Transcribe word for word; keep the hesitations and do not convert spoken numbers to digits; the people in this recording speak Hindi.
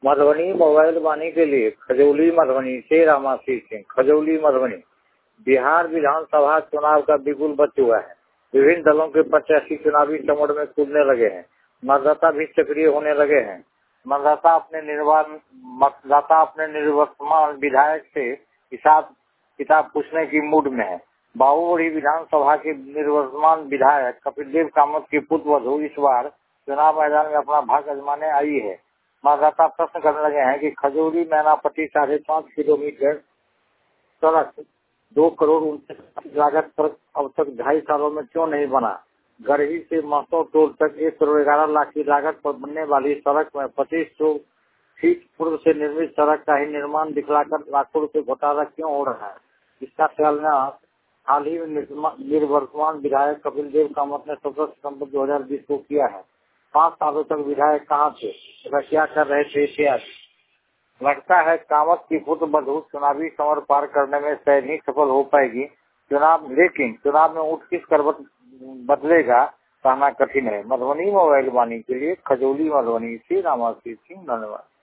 मधुबनी मोबाइल वाणी के लिए खजौली मधुबनी से रामाशीष सिंह। खजौली मधुबनी। बिहार विधानसभा चुनाव का बिगुल बच चुका है। विभिन्न दलों के प्रत्याशी चुनावी समर में कूदने लगे हैं। मतदाता भी सक्रिय होने लगे हैं। मतदाता अपने निर्वाचन मतदाता अपने निर्वर्तमान विधायक से हिसाब किताब पूछने की मूड में है। बाबूबड़ी विधानसभा के निर्वर्तमान विधायक कपिल देव कामत की पुत्रवधू इस बार चुनाव मैदान में अपना भाग्य आजमाने आई है। मतदाता प्रश्न करने लगे हैं कि खजौली मैनापट्टी साढ़े पाँच किलोमीटर सड़क दो करोड़ उनतीस लागत पर अब तक ढाई सालों में क्यों नहीं बना। गरही से महतो टोल तक एक करोड़ ग्यारह लाख की लागत पर बनने वाली सड़क में पच्चीस सौ फीट पूर्व से निर्मित सड़क का ही निर्माण दिखलाकर लाखों रुपए घोटाला क्यों हो रहा है। इसका शिलान्यास हाल ही में निर्वर्तमान विधायक कपिल देव कामत ने सत्रह सितम्बर दो हजार बीस को किया है। पाँच सालों तक विधायक कहाँ थे, वह क्या कर रहे थे इत्यादि। लगता है कामत की पुत्रवधू चुनावी समर पार करने में शायद ही सफल हो पाएगी। चुनाव लेकिन चुनाव में ऊँट किस करवट बदलेगा कहना कठिन है। मधुबनी मोबाइल वाणी के लिए खजौली मधुबनी से रामाशीष सिंह। धन्यवाद।